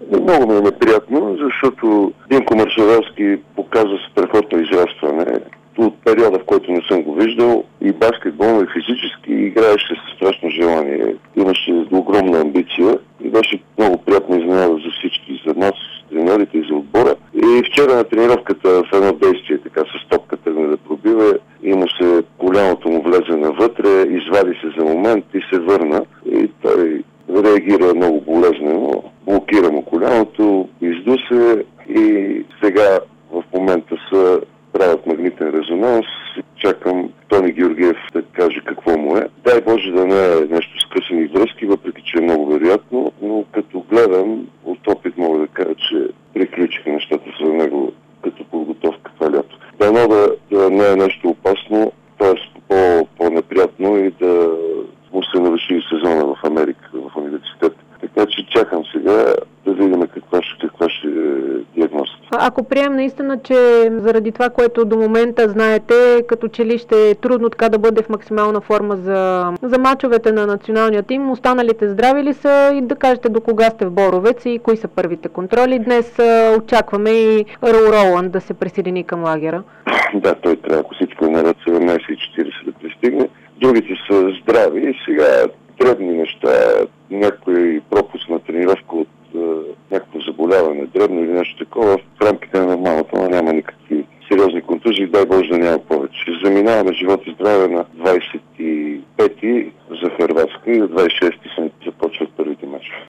Много ми е неприятно, защото Динко Маршалевски показва страхотно израстване. От периода, в който не съм го виждал, и баскетбол, и физически, играеше със страшно желание. Имаше огромна амбиция и беше много приятно изненада за всички, за нас, тренерите и за отбора. И вчера на тренировката в едно действие, така с топката да пробива, и му се коляното му влезе навътре, извади се за момент и се върна. И той реагира много болезнено, блокира му коляното, изду се и сега в момента са правят магнитен резонанс. Чакам Тони Георгиев да каже какво му е. Дай Боже да не е нещо скъсани връзки, въпреки че е много вероятно, но като гледам, от опит мога да кажа, че приключиха нещата за него като подготовка това лято. Дано да не е нещо опасно, т.е. по-неприятно и да му се навърши сезона в Америка, в университет. Така че чакам сега да видим каква ще е диагнозата. Ако приемем наистина, че заради това, което до момента знаете, като че ли ще е трудно така да бъде в максимална форма за мачовете на националния тим, останалите здрави ли са и да кажете до кога сте в Боровец и кои са първите контроли? Днес очакваме и Роланд да се присъедини към лагера. Да, той трябва, ако всичко е наред, 17:40 да пристигне. Другите са здрави и сега дребни неща, някой пропуск на тренировка от някакво заболяване, дребно или нещо такова, в рамките на нормалното, но няма никакви сериозни контузии, дай Боже да няма повече. Заминаваме живот и здраве на 25-ти за Хърватска и на 26-ти